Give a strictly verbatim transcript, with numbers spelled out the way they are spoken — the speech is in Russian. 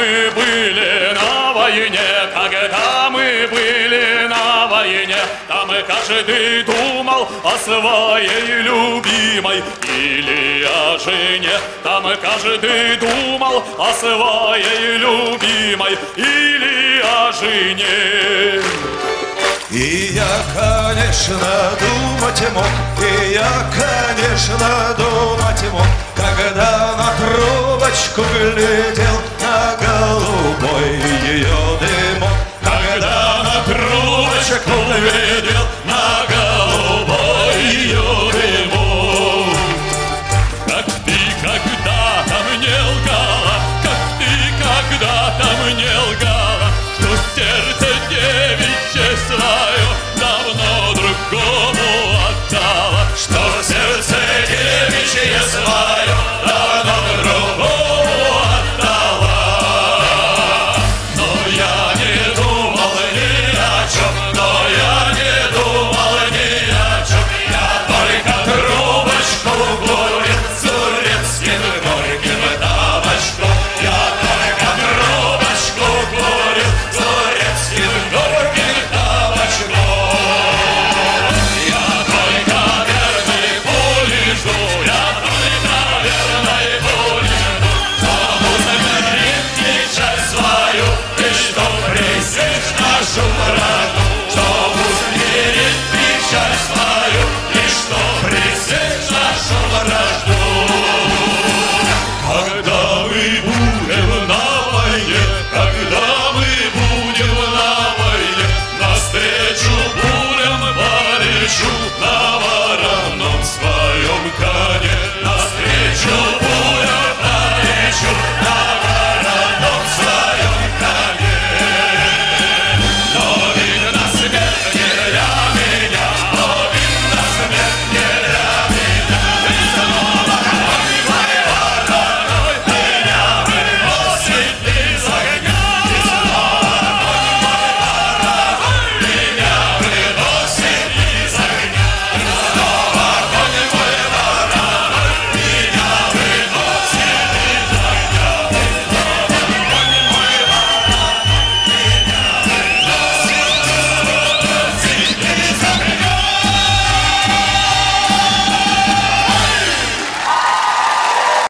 мы были на войне, когда мы были на войне, там и каждый думал о своей любимой или о жене. Там и каждый думал о своей любимой или о жене. И я, конечно, думать мог, и я, конечно, думать мог, когда на трубочку глядел на голубой ее дымок. Когда на трубочку глядел на голубой ее дымок. Как ты когда-то мне лгала, как ты когда-то мне лгала, что сердце девичье свое